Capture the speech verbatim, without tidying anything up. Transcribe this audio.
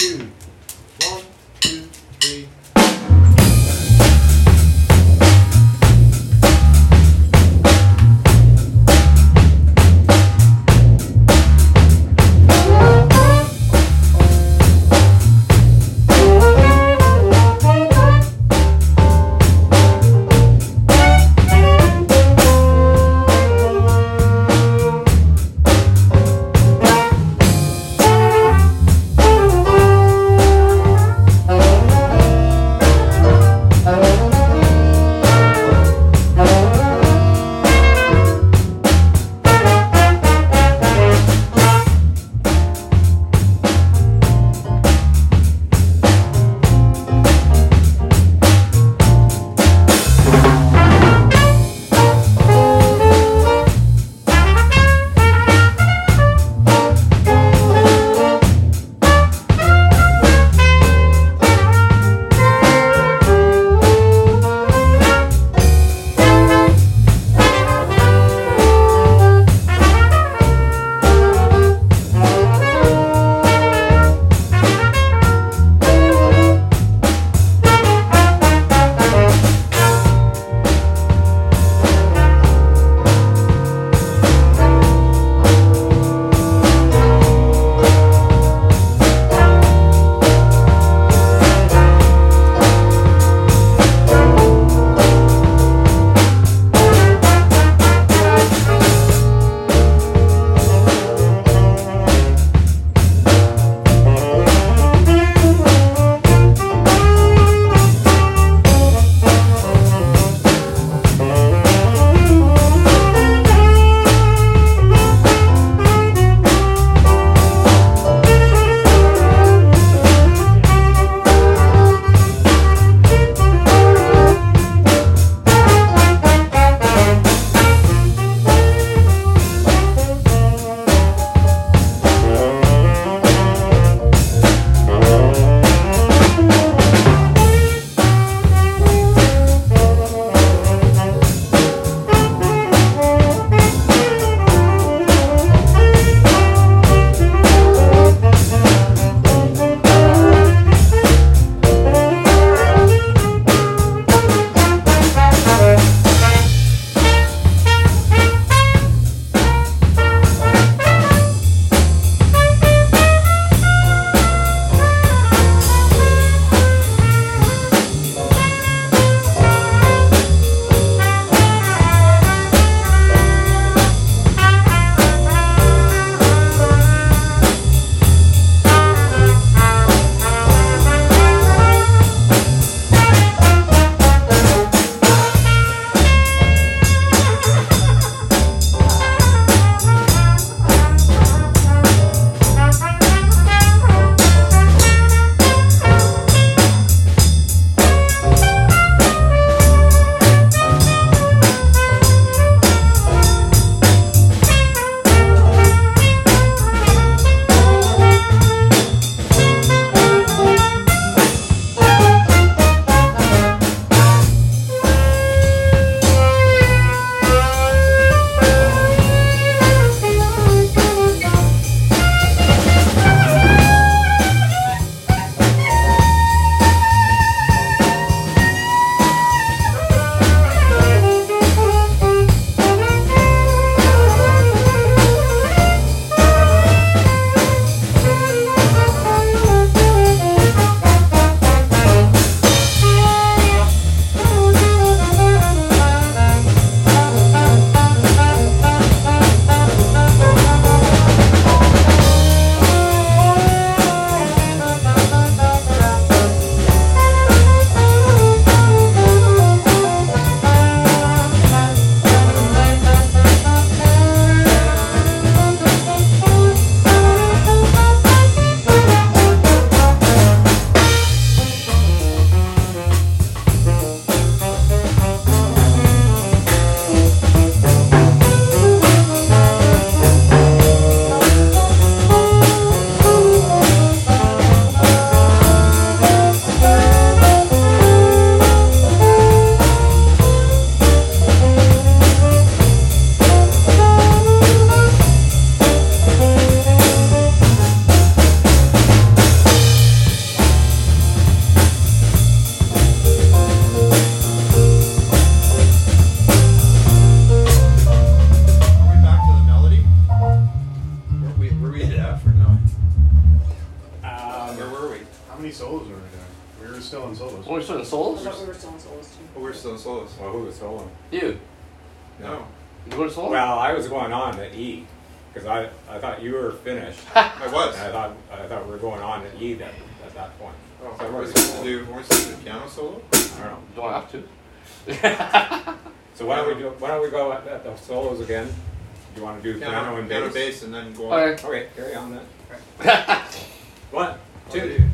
two. One, two, three. solos are we doing? We were still in solos. Oh, we're still in I solos? thought we were still in solos too. Oh, we're still in solos. Well, who was soloing? You. No. You going to solo? Well, I was going on at E, because I, I thought you were finished. I was. And I thought I thought we were going on at E then at that point. Oh, So I we're was- supposed to do, we're supposed to do piano solo? I don't know. You don't have to. So why don't we do? Why don't we go at, at the solos again? Do you want to do piano, Piano, and piano bass? bass and then go on. Okay. Okay, carry on then. One, two.